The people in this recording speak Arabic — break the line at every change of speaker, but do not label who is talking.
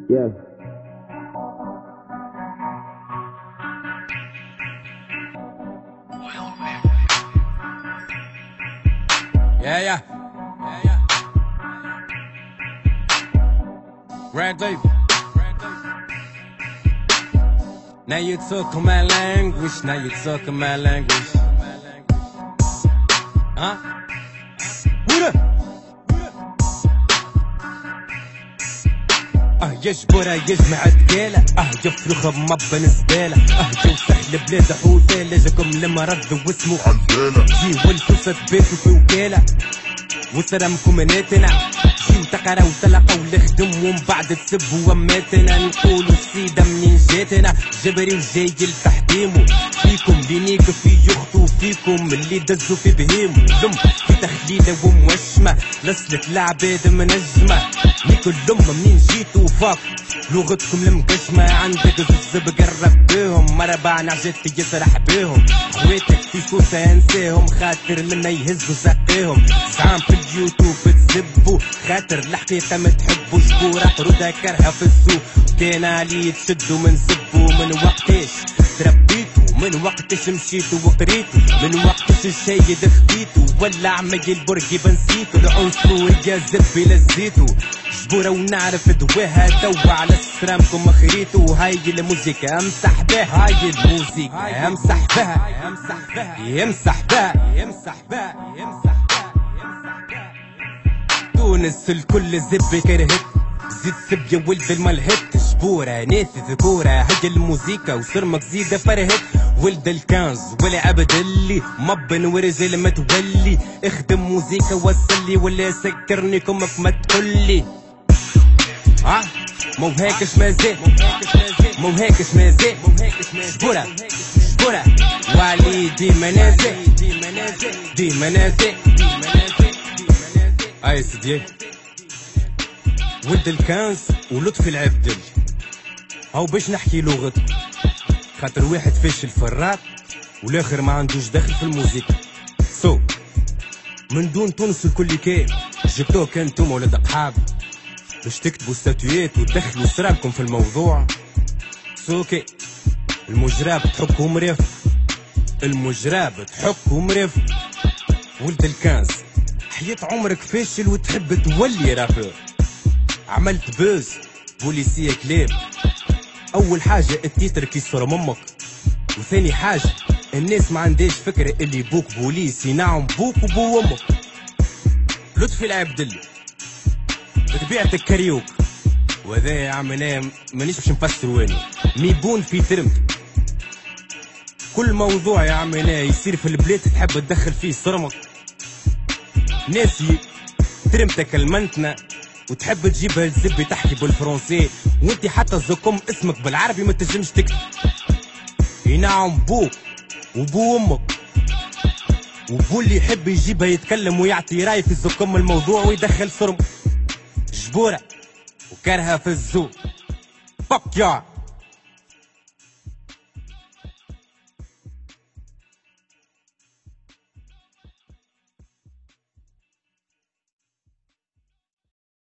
Yeah.
Yeah. Red Deep. Now you took my language. Now you took my language. Huh? يجبر يجمع الثقيلة يفرخ بمبن زبالة جو سهل بلاد حوتالة جاكم المرض واسمه عندالة جي والفوسة تباتوا في وكالة وسلامكم ناتنا جيو تقرا وتلقى ونخدم ومن بعد تسبوا وماتنا نقولوا السيدة منين جاتنا جبري وجاي لتحديمو فيكم لينيك في يخطو فيكم اللي دزوا في بهيمو لم في تخليلة وموشمة لسلت العباد منجمة ليكو اللم منين جيتو فاك لغتكم المقشمة عندك الزب قرب بيهم مربع نعجتي يسرح بيهم خواتك في سوسة انساهم خاطر منا يهزوا ساقيهم زعام في اليوتيوب تزبوا خاطر الحقيقة ما تحبوا شكورة ردها كرهة في السوق كان علي تشدوا من زبوا من وقتاش تربيتوا من وقتاش مشيتوا وقريتوا من وقتاش الشايد خبيتوا ولا عمي البرقي بنسيتوا العنصرية زبي لزيتوا جبورة ونعرف دواها توا على سرامكم خريتوا هاي الموسيقى امسح بها هاي الموسيقى امسح بها امسح بها يمسح بها يمسح بها يمسح بها تونس الكل زب كرهت زيد سب يا ولد الملهت جبورة ناثي ذكورة هاي الموسيقى وسرمك زيدة فرهت ولد الكنز ولا عبد اللي مبن ورجال ما تولي اخدم موسيقى وصلي ولا سكرني كمك ما تقولي مو هيكش مازال مو هيكش مازال جبورة جبورة وعلي ديما نازل ديما نازل اي سيدي ولد الكنز ولطفي العبدل هاو باش نحكي لغته خاطر واحد فاشل في الراب والاخر ما عندوش دخل في الموسيقى من دون تونس الكل كان جبتوه كان نتوما ولاد اقحاب باش تكتبوا ستاتويات وتدخلوا سرابكم في الموضوع اوكي المجراب تحكوا مريف المجراب تحكوا مريف ولد الكنز حياة عمرك فاشل وتحب تولي رابر عملت بوز بوليسية كلاب اول حاجة التيتر كي صار امك وثاني حاجة الناس ما عندهاش فكرة اللي بوك بوليسي نعم بوك وبو امك لطفي العبدلي طبيعتك كاريوك وذا يا عمنا مانيش باش نفسر وينه ميبون في ترمت كل موضوع يا عمنا يصير في البلاد تحب تدخل فيه صرمك ناسي ترمتك كلمتنا وتحب تجيبها الزبي تحكي بالفرنسي وانت حتى زكم اسمك بالعربي ما تنجمش تكتب ينعم بوك وبو امك وبو اللي يحب يجيبها يتكلم ويعطي راي في زكم الموضوع ويدخل صرم جبورة وكرهة في الزوق فك يا